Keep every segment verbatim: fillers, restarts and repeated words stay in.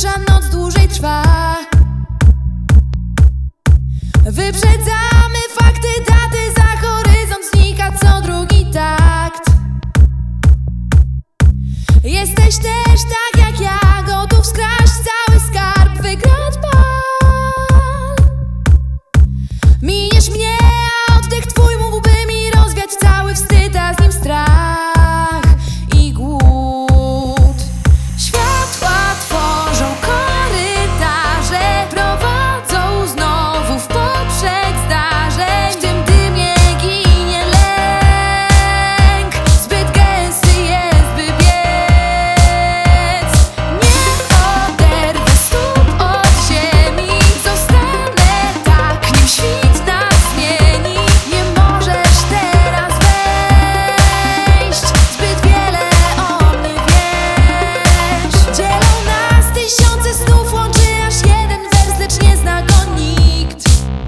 dusza, noc dłużej trwa. Wyprzedzamy fakty, daty, za horyzont znika co drugi takt. Jesteś też tak jak ja, gotów skraść cały skarb, wygrać bal. Miniesz mnie, a oddech twój mógłby mi rozwiać cały wstyd, a z nim strach i głód. Światła tworzą korytarze, prowadzą znowu w poprzek zdarzeń. W tym dymie ginie lęk, zbyt gęsty jest, by biec. Nie oderwę stóp od ziemi, zostanę tak, nim świt nas zmieni. Nie możesz teraz wejść, zbyt wiele o mnie wiesz. Dzielą nas tysiące snów, łączy aż jeden wers, lecz nie zna go nikt.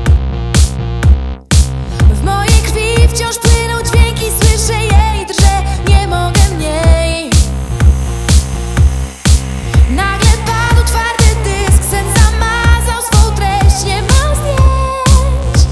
W mojej krwi wciąż płyną dźwięki, słyszę je i drżę, nie mogę mniej. Nagle padł twardy dysk, sen zamazał swą treść, nie ma zdjęć.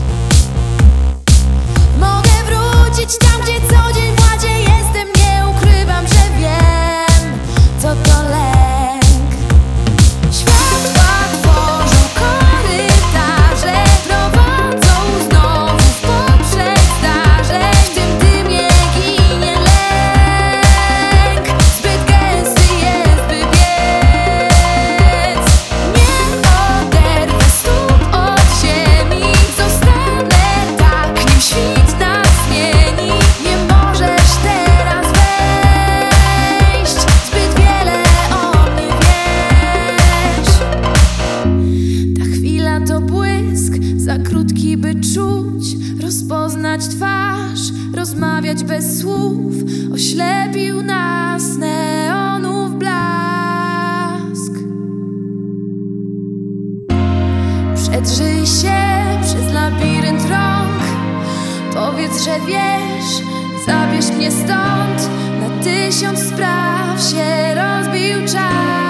Mogę wrócić tam, gdzie co dzień w ładzie jestem, nie ukrywam, że wiem, co to lęk. Światła tworzą korytarze, prowadzą znowu w poprzek zdarzeń. W tym dymie ginie lęk, zbyt gęsty jest, by biec. Nie oderwę stóp od ziemi, zostanę tak, nim świt nas zmieni. Nie możesz teraz wejść, zbyt wiele o mnie wiesz. Ta chwila to błysk, za krótki by czuć, rozpoznać twarz, rozmawiać bez słów. Oślepił nas neonów blask. Przedrzyj się przez labirynt rąk, powiedz, że wiesz, zabierz mnie stąd. Na tysiąc spraw się rozbił czas.